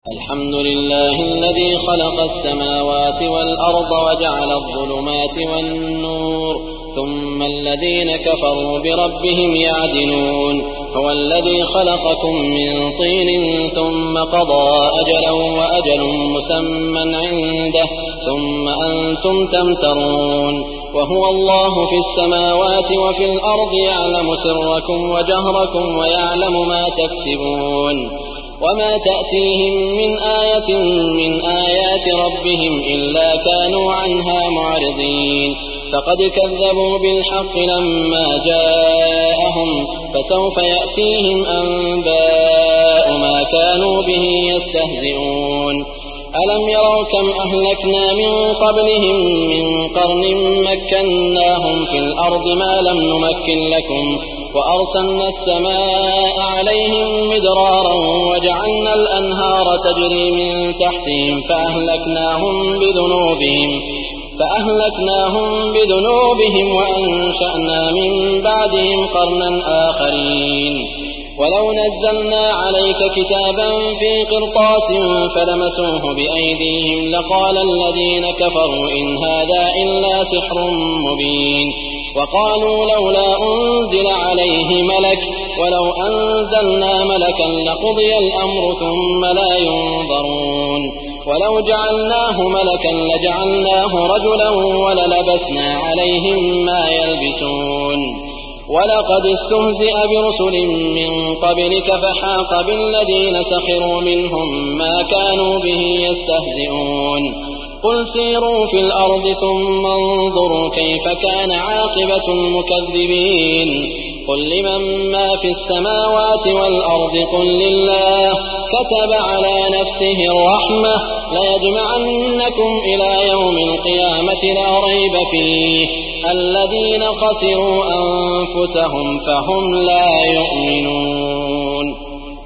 الحمد لله الذي خلق السماوات والأرض وجعل الظلمات والنور ثم الذين كفروا بربهم يعدلون هو الذي خلقكم من طين ثم قضى أجلا وأجل مسمى عنده ثم أنتم تمترون وهو الله في السماوات وفي الأرض يعلم سركم وجهركم ويعلم ما تكسبون وما تأتيهم من آية من آيات ربهم إلا كانوا عنها معرضين فقد كذبوا بالحق لما جاءهم فسوف يأتيهم أنباء ما كانوا به يستهزئون ألم يروا كم أهلكنا من قبلهم من قرن مكناهم في الأرض ما لم نمكن لكم وأرسلنا السماء عليهم مدرارا وجعلنا الأنهار تجري من تحتهم فأهلكناهم بذنوبهم وأنشأنا من بعدهم قرنا آخرين ولو نزلنا عليك كتابا في قرطاس فلمسوه بأيديهم لقال الذين كفروا إن هذا إلا سحر مبين وقالوا لولا أنزل عليه ملك ولو أنزلنا ملكا لقضي الأمر ثم لا ينظرون ولو جعلناه ملكا لجعلناه رجلا وللبسنا عليهم ما يلبسون ولقد استهزئ برسل من قبلك فحاق بالذين سخروا منهم ما كانوا به يستهزئون قل سيروا في الأرض ثم انظروا كيف كان عاقبة المكذبين قل لمن ما في السماوات والأرض قل لله كتب على نفسه الرحمة ليجمعنكم إلى يوم القيامة لا ريب فيه الذين خسروا أنفسهم فهم لا يؤمنون